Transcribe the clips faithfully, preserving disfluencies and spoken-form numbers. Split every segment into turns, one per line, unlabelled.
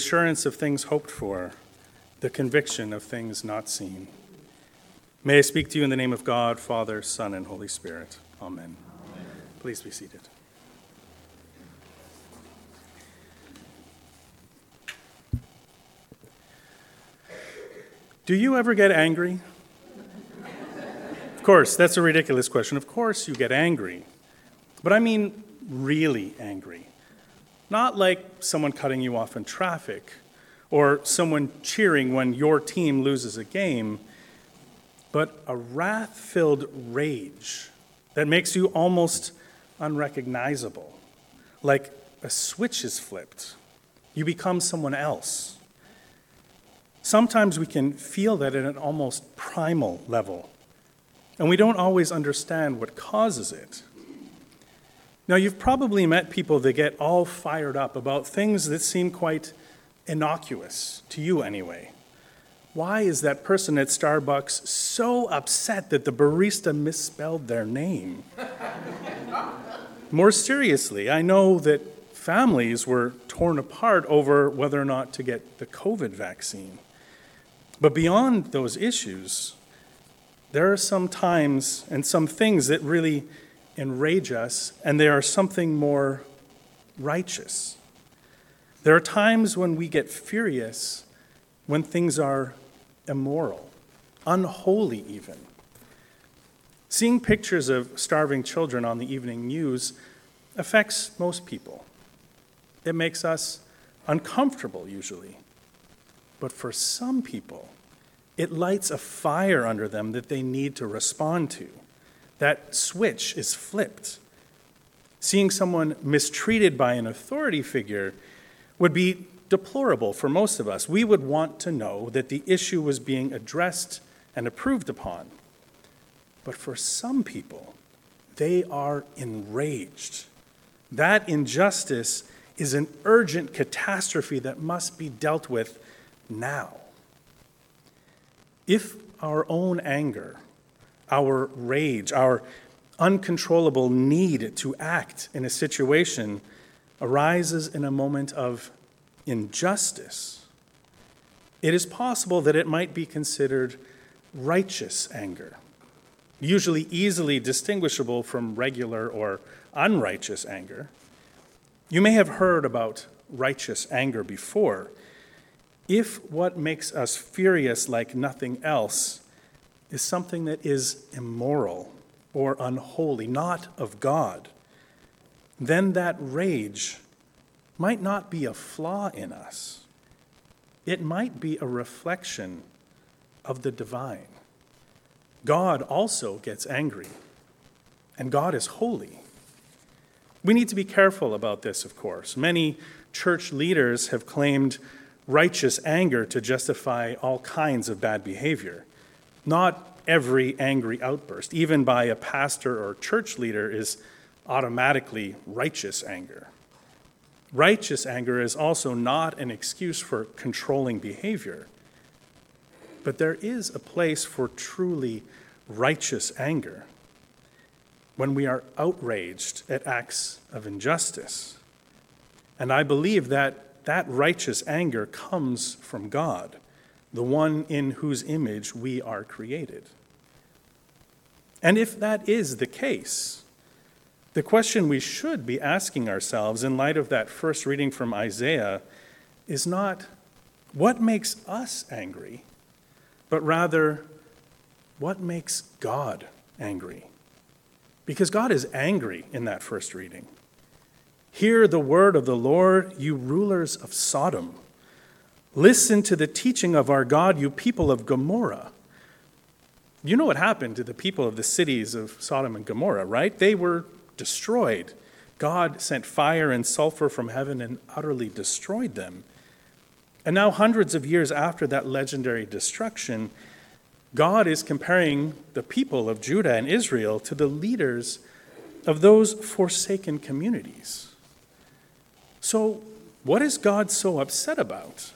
assurance of things hoped for, the conviction of things not seen. May I speak to you in the name of God, Father, Son, and Holy Spirit. Amen. Amen. Please be seated. Do you ever get angry? Of course, that's a ridiculous question. Of course you get angry. But I mean really angry. Not like someone cutting you off in traffic or someone cheering when your team loses a game, but a wrath-filled rage that makes you almost unrecognizable. Like a switch is flipped. You become someone else. Sometimes we can feel that at an almost primal level, and we don't always understand what causes it. Now, you've probably met people that get all fired up about things that seem quite innocuous, to you anyway. Why is that person at Starbucks so upset that the barista misspelled their name? More seriously, I know that families were torn apart over whether or not to get the COVID vaccine. But beyond those issues, there are some times and some things that really enrage us, and they are something more righteous. There are times when we get furious when things are immoral, unholy even. Seeing pictures of starving children on the evening news affects most people. It makes us uncomfortable usually. But for some people, it lights a fire under them that they need to respond to. That switch is flipped. Seeing someone mistreated by an authority figure would be deplorable for most of us. We would want to know that the issue was being addressed and approved upon. But for some people, they are enraged. That injustice is an urgent catastrophe that must be dealt with now. If our own anger, our rage, our uncontrollable need to act in a situation arises in a moment of injustice, it is possible that it might be considered righteous anger, usually easily distinguishable from regular or unrighteous anger. You may have heard about righteous anger before. If what makes us furious like nothing else is something that is immoral or unholy, not of God, then that rage might not be a flaw in us. It might be a reflection of the divine. God also gets angry, and God is holy. We need to be careful about this, of course. Many church leaders have claimed righteous anger to justify all kinds of bad behavior. Not every angry outburst, even by a pastor or church leader, is automatically righteous anger. Righteous anger is also not an excuse for controlling behavior. But there is a place for truly righteous anger when we are outraged at acts of injustice. And I believe that that righteous anger comes from God, the one in whose image we are created. And if that is the case, the question we should be asking ourselves in light of that first reading from Isaiah is not, what makes us angry, but rather, what makes God angry? Because God is angry in that first reading. Hear the word of the Lord, you rulers of Sodom. Listen to the teaching of our God, you people of Gomorrah. You know what happened to the people of the cities of Sodom and Gomorrah, right? They were destroyed. God sent fire and sulfur from heaven and utterly destroyed them. And now, hundreds of years after that legendary destruction, God is comparing the people of Judah and Israel to the leaders of those forsaken communities. So, what is God so upset about?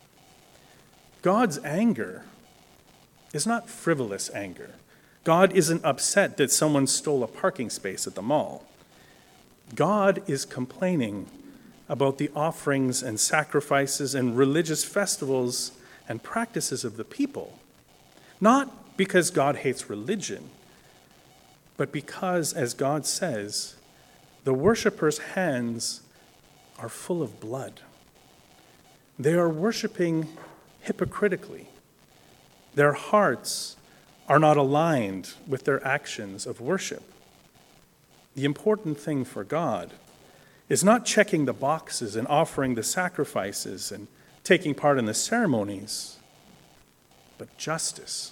God's anger is not frivolous anger. God isn't upset that someone stole a parking space at the mall. God is complaining about the offerings and sacrifices and religious festivals and practices of the people. Not because God hates religion, but because, as God says, the worshipers' hands are full of blood. They are worshiping hypocritically. Their hearts are not aligned with their actions of worship. The important thing for God is not checking the boxes and offering the sacrifices and taking part in the ceremonies, but justice.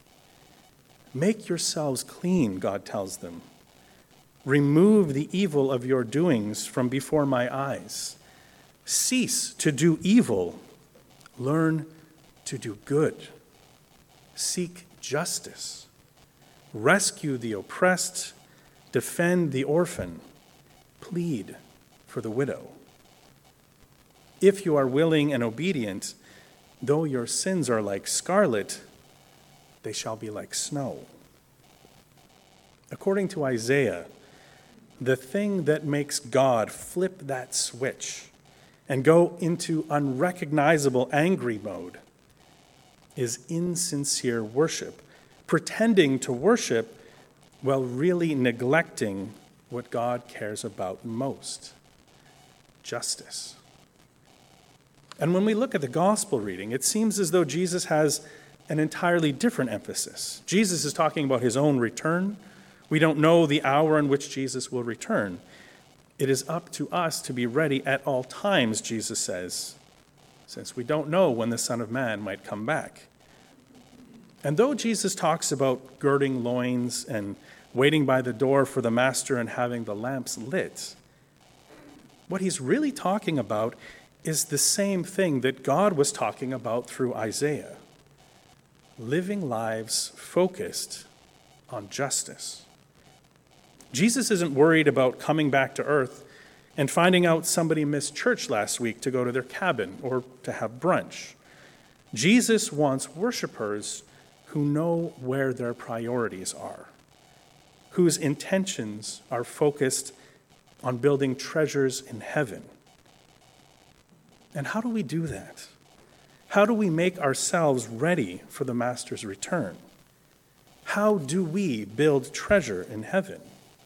Make yourselves clean, God tells them. Remove the evil of your doings from before my eyes. Cease to do evil. Learn to do good. Seek justice. Rescue the oppressed. Defend the orphan. Plead for the widow. If you are willing and obedient, though your sins are like scarlet, they shall be like snow. According to Isaiah, the thing that makes God flip that switch and go into unrecognizable angry mode is insincere worship, pretending to worship while really neglecting what God cares about most: justice. And when we look at the gospel reading, it seems as though Jesus has an entirely different emphasis. Jesus is talking about his own return. We don't know the hour in which Jesus will return. It is up to us to be ready at all times, Jesus says, since we don't know when the Son of Man might come back. And though Jesus talks about girding loins and waiting by the door for the master and having the lamps lit, what he's really talking about is the same thing that God was talking about through Isaiah: living lives focused on justice. Jesus isn't worried about coming back to earth and finding out somebody missed church last week to go to their cabin or to have brunch. Jesus wants worshipers who know where their priorities are, whose intentions are focused on building treasures in heaven. And how do we do that? How do we make ourselves ready for the Master's return? How do we build treasure in heaven?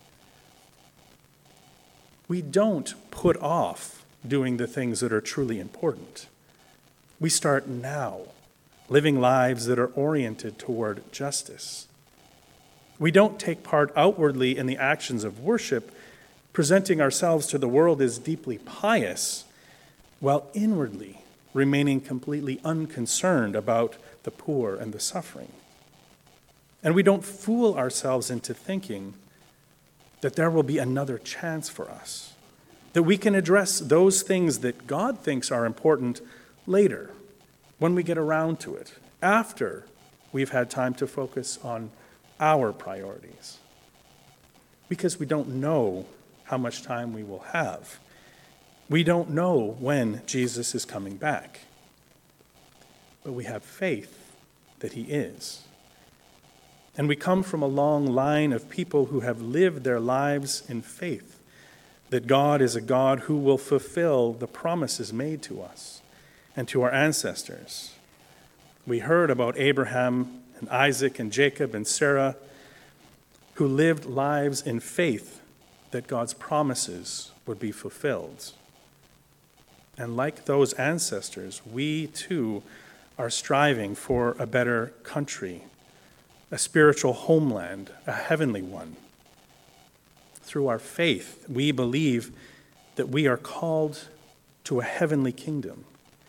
We don't put off doing the things that are truly important. We start now, living lives that are oriented toward justice. We don't take part outwardly in the actions of worship, presenting ourselves to the world as deeply pious, while inwardly remaining completely unconcerned about the poor and the suffering. And we don't fool ourselves into thinking that there will be another chance for us, that we can address those things that God thinks are important later, when we get around to it, after we've had time to focus on our priorities. Because we don't know how much time we will have. We don't know when Jesus is coming back. But we have faith that he is. And we come from a long line of people who have lived their lives in faith that God is a God who will fulfill the promises made to us and to our ancestors. We heard about Abraham and Isaac and Jacob and Sarah, who lived lives in faith that God's promises would be fulfilled. And like those ancestors, we too are striving for a better country, a spiritual homeland, a heavenly one. Through our faith, we believe that we are called to a heavenly kingdom.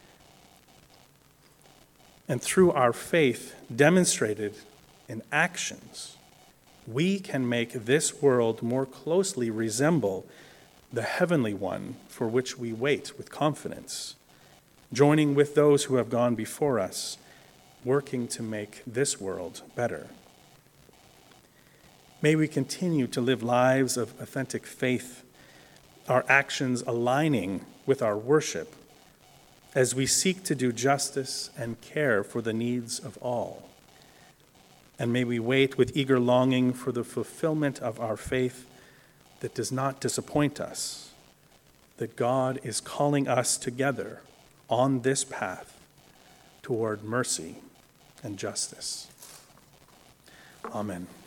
And through our faith demonstrated in actions, we can make this world more closely resemble the heavenly one for which we wait with confidence, joining with those who have gone before us, working to make this world better. May we continue to live lives of authentic faith, our actions aligning with our worship as we seek to do justice and care for the needs of all. And may we wait with eager longing for the fulfillment of our faith that does not disappoint us, that God is calling us together on this path toward mercy and justice. Amen.